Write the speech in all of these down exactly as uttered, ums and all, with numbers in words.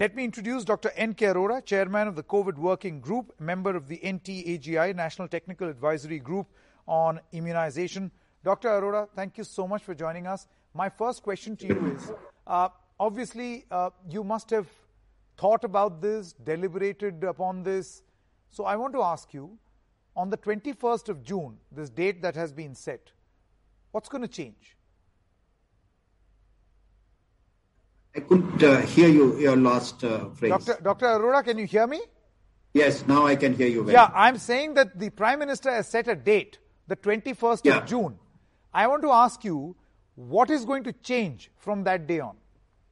Let me introduce Doctor N K Arora, Chairman of the COVID Working Group, member of the N T A G I, National Technical Advisory Group on Immunization. Doctor Arora, thank you so much for joining us. My first question to you is, uh, obviously, uh, you must have thought about this, deliberated upon this. So I want to ask you, on the twenty-first of June, this date that has been set, what's going to change? I couldn't uh, hear you, your last uh, phrase. Doctor Doctor Arora, can you hear me? Yes, now I can hear you well. Yeah, I'm saying that the Prime Minister has set a date, the twenty-first yeah. of June. I want to ask you, what is going to change from that day on?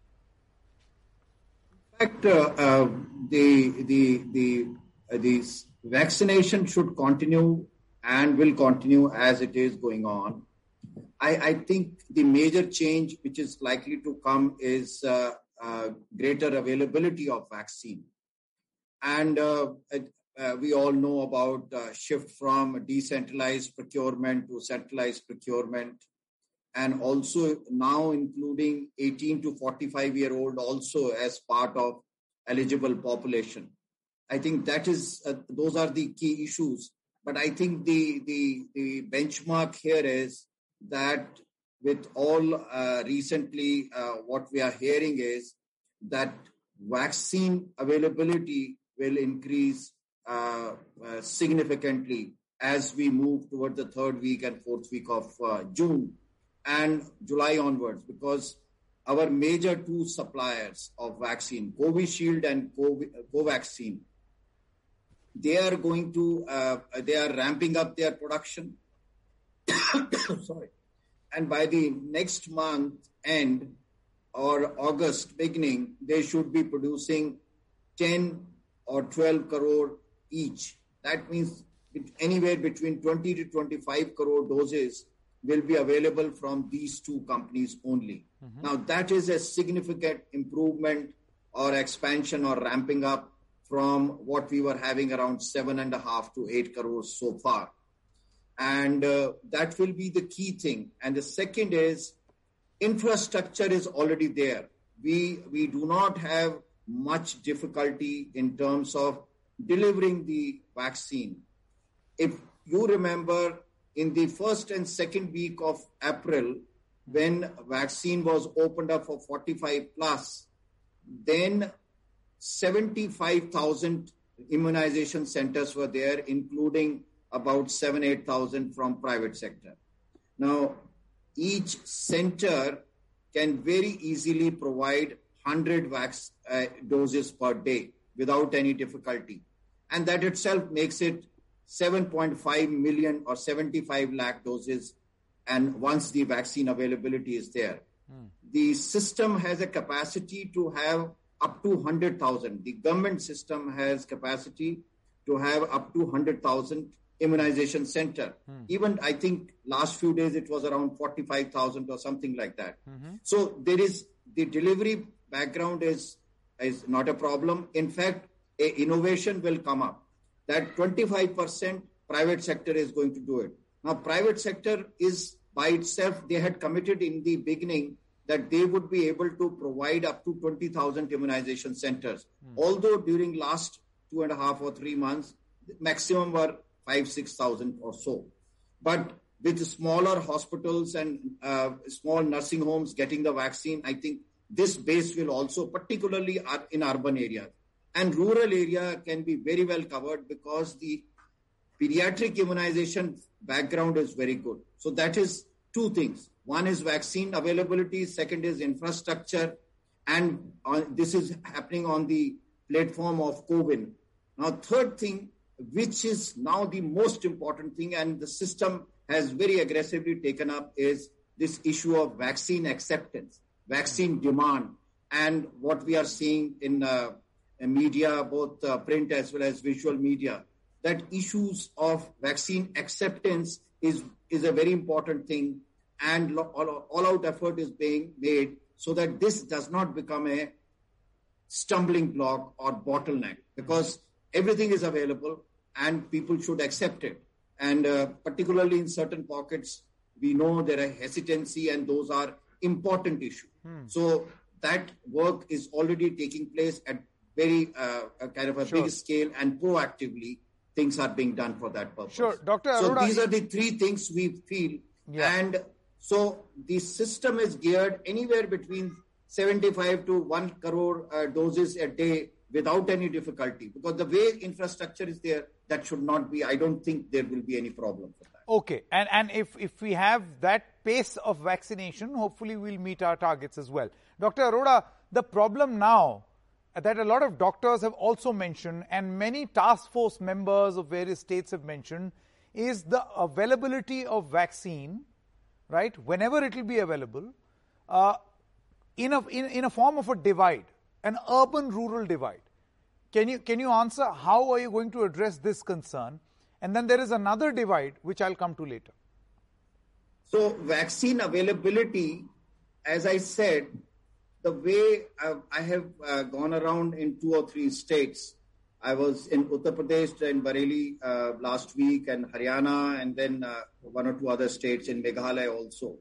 In fact, uh, uh, the, the, the, uh, the vaccination should continue and will continue as it is going on. I, I think the major change which is likely to come is uh, uh, greater availability of vaccine. And uh, uh, we all know about uh, shift from decentralized procurement to centralized procurement, and also now including eighteen to forty-five year old also as part of eligible population. I think that is uh, those are the key issues. But I think the the, the benchmark here is that with all uh, recently uh, what we are hearing is that vaccine availability will increase uh, uh, significantly as we move toward the third week and fourth week of uh, June and July onwards, because our major two suppliers of vaccine, Covishield and Covaxin, they are going to, uh, they are ramping up their production. Sorry. And by the next month end or August beginning, they should be producing ten or twelve crore each. That means anywhere between twenty to twenty-five crore doses will be available from these two companies only. Mm-hmm. Now, that is a significant improvement or expansion or ramping up from what we were having around seven and a half to eight crores so far. And uh, that will be the key thing. And the second is infrastructure is already there. We, we do not have much difficulty in terms of delivering the vaccine. If you remember, in the first and second week of April, when vaccine was opened up for forty-five plus, then seventy-five thousand immunization centers were there, including about seven, eight thousand from private sector. Now, each center can very easily provide one hundred vax uh, doses per day without any difficulty. And that itself makes it seven point five million or seventy-five lakh doses. And once the vaccine availability is there, mm. the system has a capacity to have up to one hundred thousand. The government system has capacity to have up to one hundred thousand immunization center. Hmm. Even I think last few days it was around forty-five thousand or something like that. Mm-hmm. So there is the delivery background is, is not a problem. In fact, a innovation will come up that twenty-five percent private sector is going to do it. Now, private sector is by itself, they had committed in the beginning that they would be able to provide up to twenty thousand immunization centers. Hmm. Although during last two and a half or three months, the maximum were five, six thousand or so. But with smaller hospitals and uh, small nursing homes getting the vaccine, I think this base will also, particularly in urban areas. And rural area can be very well covered because the pediatric immunization background is very good. So that is two things. One is vaccine availability. Second is infrastructure. And on, this is happening on the platform of COVID. Now, third thing, which is now the most important thing, and the system has very aggressively taken up, is this issue of vaccine acceptance, vaccine demand, and what we are seeing in, uh, in media, both uh, print as well as visual media, that issues of vaccine acceptance is, is a very important thing, and all, all out effort is being made so that this does not become a stumbling block or bottleneck, because everything is available and people should accept it. And uh, particularly in certain pockets, we know there are hesitancy and those are important issues. Hmm. So that work is already taking place at very uh, a kind of a Sure. big scale, and proactively things are being done for that purpose. Sure, Doctor So Arora, these are the three things we feel. Yeah. And so the system is geared anywhere between seventy-five to one crore uh, doses a day without any difficulty. Because the way infrastructure is there, that should not be, I don't think there will be any problem for that. Okay, and, and if, if we have that pace of vaccination, hopefully we'll meet our targets as well. Doctor Arora, the problem now that a lot of doctors have also mentioned, and many task force members of various states have mentioned, is the availability of vaccine, right, whenever it will be available, uh, in, a, in, in a form of a divide, an urban-rural divide. Can you, can you answer how are you going to address this concern? And then there is another divide, which I'll come to later. So vaccine availability, as I said, the way uh, I have uh, gone around in two or three states, I was in Uttar Pradesh and Bareilly uh, last week, and Haryana, and then uh, one or two other states in Meghalaya also.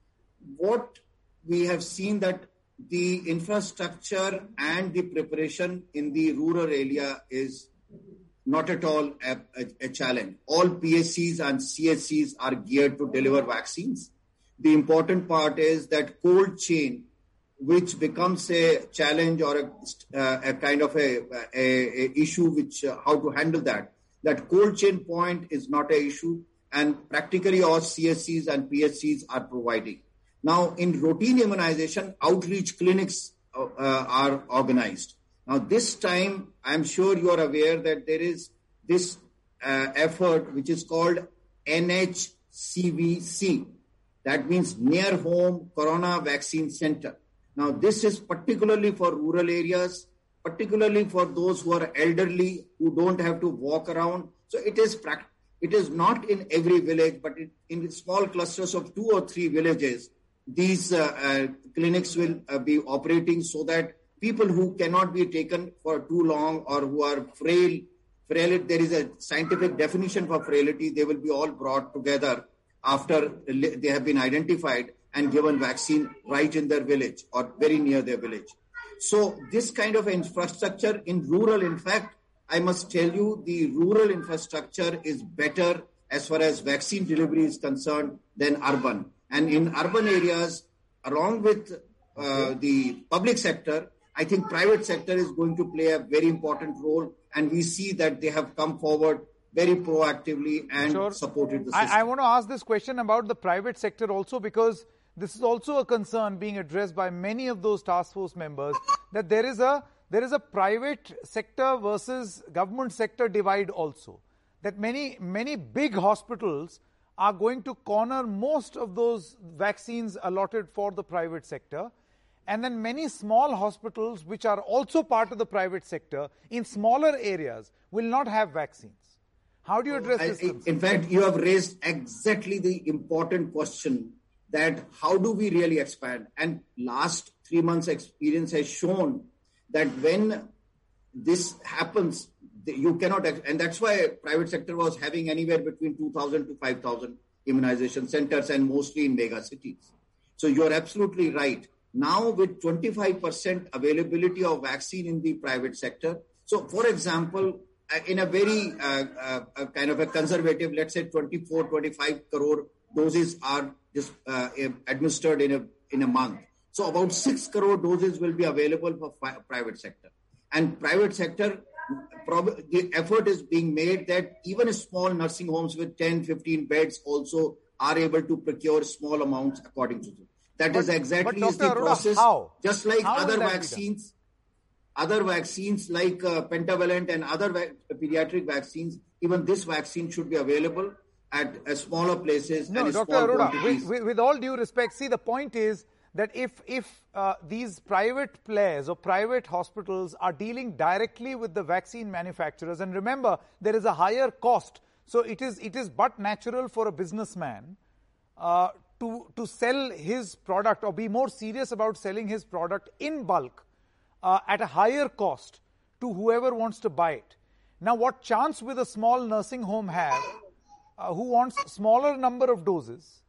What we have seen that the infrastructure and the preparation in the rural area is not at all a, a, a challenge. All P S Cs and C S Cs are geared to deliver vaccines. The important part is that cold chain, which becomes a challenge or a, uh, a kind of a, a, a issue which uh, how to handle that. That cold chain point is not an issue, and practically all C S Cs and P S Cs are providing. Now, in routine immunization, outreach clinics uh, uh, are organized. Now, this time, I'm sure you are aware that there is this uh, effort which is called N H C V C. That means Near Home Corona Vaccine Center. Now, this is particularly for rural areas, particularly for those who are elderly, who don't have to walk around. So it is it is not in every village, but it, in small clusters of two or three villages, these uh, uh, clinics will uh, be operating so that people who cannot be taken for too long or who are frail, frail, there is a scientific definition for frailty, they will be all brought together after they have been identified and given vaccine right in their village or very near their village. So this kind of infrastructure in rural, in fact, I must tell you, the rural infrastructure is better as far as vaccine delivery is concerned than urban. And in urban areas, along with uh, the public sector, I think private sector is going to play a very important role. And we see that they have come forward very proactively and Sure. supported the system. I, I want to ask this question about the private sector also, because this is also a concern being addressed by many of those task force members, that there is a there is a private sector versus government sector divide also. That many many big hospitals are going to corner most of those vaccines allotted for the private sector, and then many small hospitals, which are also part of the private sector, in smaller areas, will not have vaccines. How do you address I, this concern? in fact, you have raised exactly the important question, that how do we really expand? And last three months experience has shown that when this happens, you cannot, and that's why private sector was having anywhere between two thousand to five thousand immunization centers, and mostly in mega cities. So you're absolutely right. Now with twenty-five percent availability of vaccine in the private sector. So for example, in a very uh, uh, kind of a conservative, let's say twenty-four, twenty-five crore doses are just uh, administered in a in a month. So about six crore doses will be available for fi- private sector. And private sector, prob- the effort is being made that even small nursing homes with ten, fifteen beds also are able to procure small amounts according to them. That But- is exactly but is the Doctor Arora, process. how? Just like How will other that be done? vaccines, other vaccines like uh, pentavalent and other va- pediatric vaccines, even this vaccine should be available at uh, smaller places No, and Doctor small Arora, quantities. with, with, with all due respect, see, the point is that if, if uh, these private players or private hospitals are dealing directly with the vaccine manufacturers, and remember, there is a higher cost, so it is, it is but natural for a businessman uh, to, to sell his product or be more serious about selling his product in bulk uh, at a higher cost to whoever wants to buy it. Now, what chance will a small nursing home have uh, who wants smaller number of doses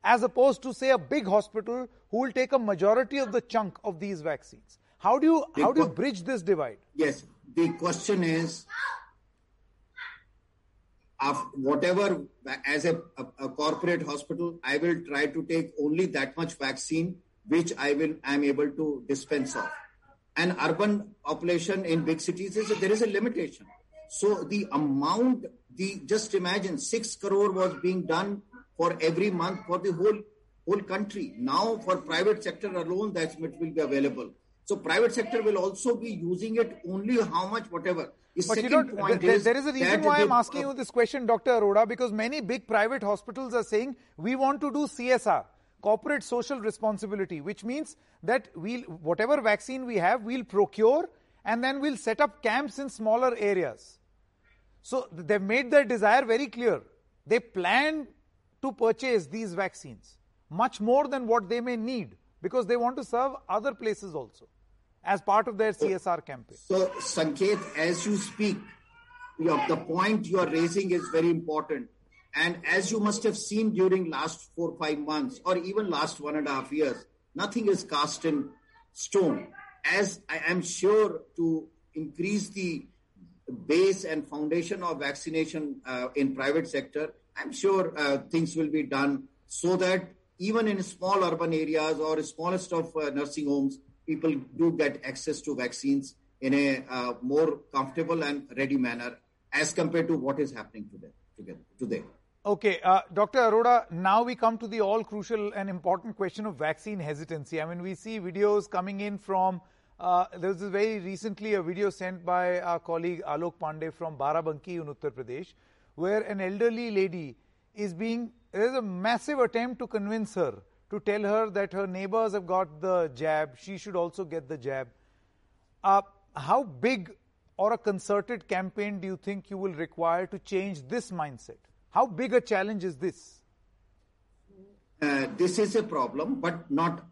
as opposed to, say, a big hospital who will take a majority of the chunk of these vaccines? How do you, how do you bridge this divide? Yes, the question is, of whatever, as a, a, a corporate hospital, I will try to take only that much vaccine which I will am able to dispense of. And urban population in big cities, is there is a limitation. So the amount, the just imagine six crore was being done for every month for the whole whole country. Now for private sector alone, that much will be available. So private sector will also be using it only how much, whatever. The but second you know, point there, is there is a reason why I'm asking you this question, Doctor Arora, because many big private hospitals are saying we want to do C S R, corporate social responsibility, which means that we'll, whatever vaccine we have, we'll procure and then we'll set up camps in smaller areas. So they've made their desire very clear. They plan to purchase these vaccines much more than what they may need because they want to serve other places also as part of their C S R campaign. So, Sanket, as you speak, your, the point you are raising is very important. And as you must have seen during last four, five months, or even last one and a half years, nothing is cast in stone. As I am sure to increase the base and foundation of vaccination uh, in private sector, I'm sure uh, things will be done so that even in small urban areas or smallest of uh, nursing homes, people do get access to vaccines in a uh, more comfortable and ready manner as compared to what is happening today. today. Okay, uh, Doctor Arora, now we come to the all-crucial and important question of vaccine hesitancy. I mean, we see videos coming in from, uh, there was very recently a video sent by our colleague Alok Pandey from Barabanki in Uttar Pradesh, where an elderly lady is being, there is a massive attempt to convince her, to tell her that her neighbors have got the jab, she should also get the jab. Uh, how big or a concerted campaign do you think you will require to change this mindset? How big a challenge is this? Uh, this is a problem, but not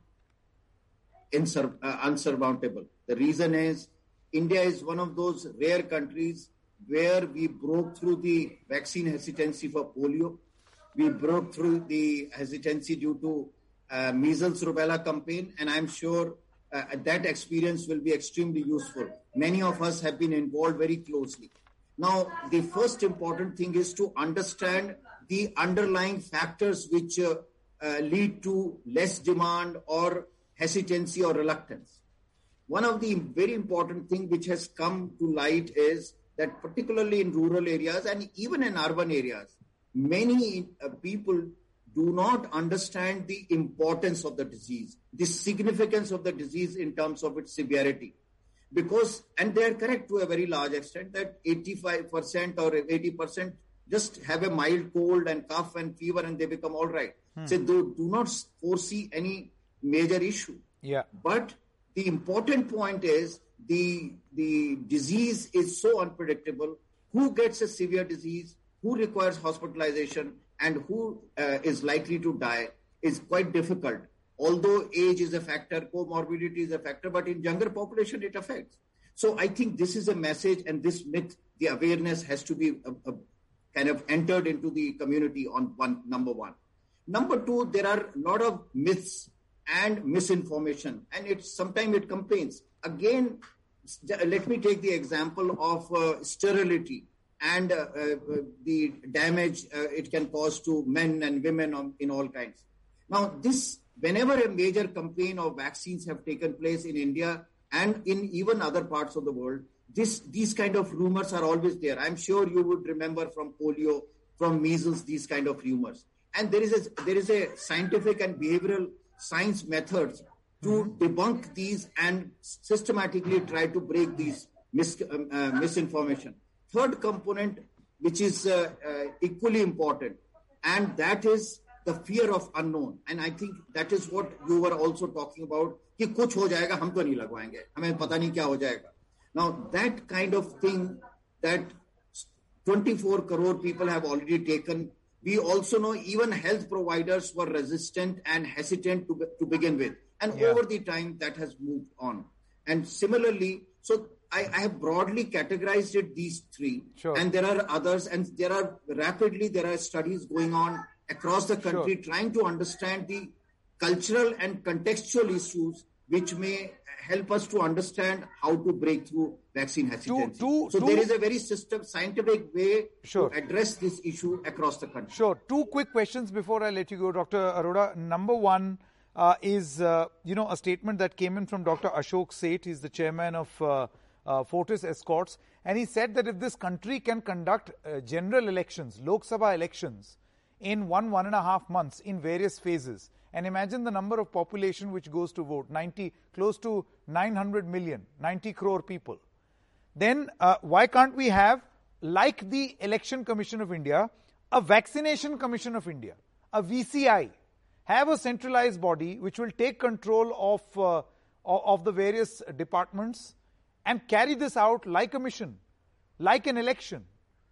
insur- uh, unsurmountable. The reason is India is one of those rare countries where we broke through the vaccine hesitancy for polio. We broke through the hesitancy due to uh, measles rubella campaign, and I'm sure uh, that experience will be extremely useful. Many of us have been involved very closely. Now, the first important thing is to understand the underlying factors which uh, uh, lead to less demand or hesitancy or reluctance. One of the very important things which has come to light is that particularly in rural areas and even in urban areas, many uh, people do not understand the importance of the disease, the significance of the disease in terms of its severity. Because, and they are correct to a very large extent, that eighty-five percent or eighty percent just have a mild cold and cough and fever and they become all right. Hmm. So they do not foresee any major issue. Yeah. But the important point is the, the disease is so unpredictable. Who gets a severe disease, who requires hospitalization, and who uh, is likely to die is quite difficult. Although age is a factor, comorbidity is a factor, but in younger population it affects. So I think this is a message, and this myth, the awareness has to be a, a kind of entered into the community on one, number one. Number two, there are a lot of myths and misinformation, and it sometimes it campaigns. Again, let me take the example of uh, sterility and uh, uh, the damage uh, it can cause to men and women on, in all kinds. Now, this, whenever a major campaign of vaccines have taken place in India and in even other parts of the world, this, these kind of rumors are always there. I'm sure you would remember from polio, from measles, these kind of rumors. And there is a, there is a scientific and behavioral science methods to mm-hmm. debunk these and systematically try to break these mis, um, uh, misinformation. Third component, which is uh, uh, equally important, and that is the fear of unknown. And I think that is what you were also talking about, कि कुछ हो जाएगा, हम तो नहीं लगवाएंगे, हमें पता नहीं क्या हो जाएगा. Now, that kind of thing that twenty-four crore people have already taken, we also know even health providers were resistant and hesitant to, to begin with. And yeah. over the time, that has moved on. And similarly, so I, I have broadly categorized it, these three. Sure. And there are others, and there are rapidly, there are studies going on. across the country, sure. trying to understand the cultural and contextual issues which may help us to understand how to break through vaccine hesitancy. Two, two, so two, there is a very system, scientific way sure. to address this issue across the country. Sure. Two quick questions before I let you go, Doctor Arora. Number one uh, is, uh, you know, a statement that came in from Doctor Ashok Seth. He's the chairman of uh, uh, Fortis Escorts. And he said that if this country can conduct uh, general elections, Lok Sabha elections, in one, one and a half months in various phases, and imagine the number of population which goes to vote, ninety, close to nine hundred million, ninety crore people. Then uh, why can't we have, like the Election Commission of India, a Vaccination Commission of India, a V C I, have a centralized body which will take control of, uh, of the various departments and carry this out like a mission, like an election.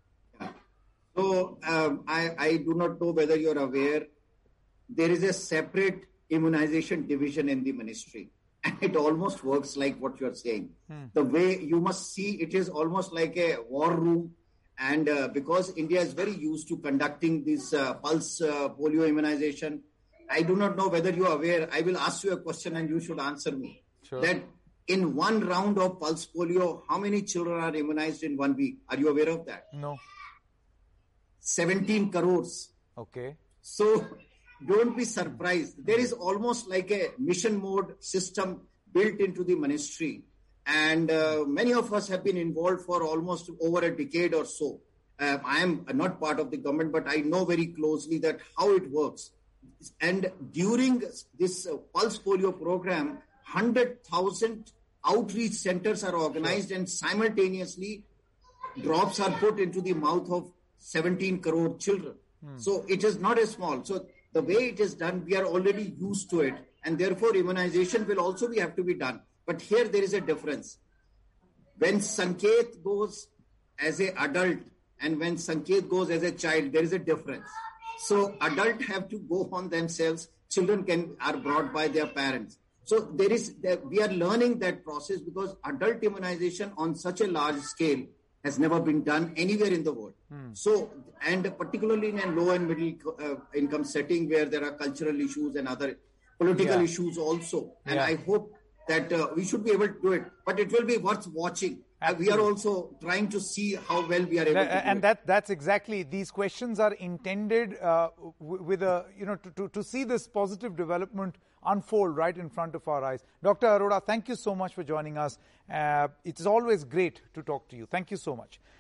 So um, I, I do not know whether you're aware, there is a separate immunization division in the ministry. And it almost works like what you're saying. Hmm. The way you must see it is almost like a war room. And uh, because India is very used to conducting this uh, pulse uh, polio immunization, I do not know whether you are aware. I will ask you a question and you should answer me. Sure. That in one round of pulse polio, how many children are immunized in one week? Are you aware of that? No. seventeen crores. Okay. So don't be surprised. There is almost like a mission mode system built into the ministry. And uh, many of us have been involved for almost over a decade or so. Uh, I am not part of the government, but I know very closely that how it works. And during this uh, Pulse Polio program, one hundred thousand outreach centers are organized, and simultaneously drops are put into the mouth of seventeen crore children. Hmm. So it is not a small. So the way it is done, we are already used to it. And therefore, immunization will also be, have to be done. But here there is a difference. When Sanket goes as an adult and when Sanket goes as a child, there is a difference. So adults have to go on themselves. Children can are brought by their parents. So there is we are learning that process because adult immunization on such a large scale has never been done anywhere in the world. Hmm. So, and particularly in a low and middle uh, income setting where there are cultural issues and other political yeah. issues also. And yeah. I hope that uh, we should be able to do it, but it will be worth watching. Uh, we are also trying to see how well we are able that, to do and it. that that's exactly, these questions are intended uh, with a, you know, to, to, to see this positive development unfold right in front of our eyes. Doctor Arora, thank you so much for joining us. Uh, it's always great to talk to you. Thank you so much.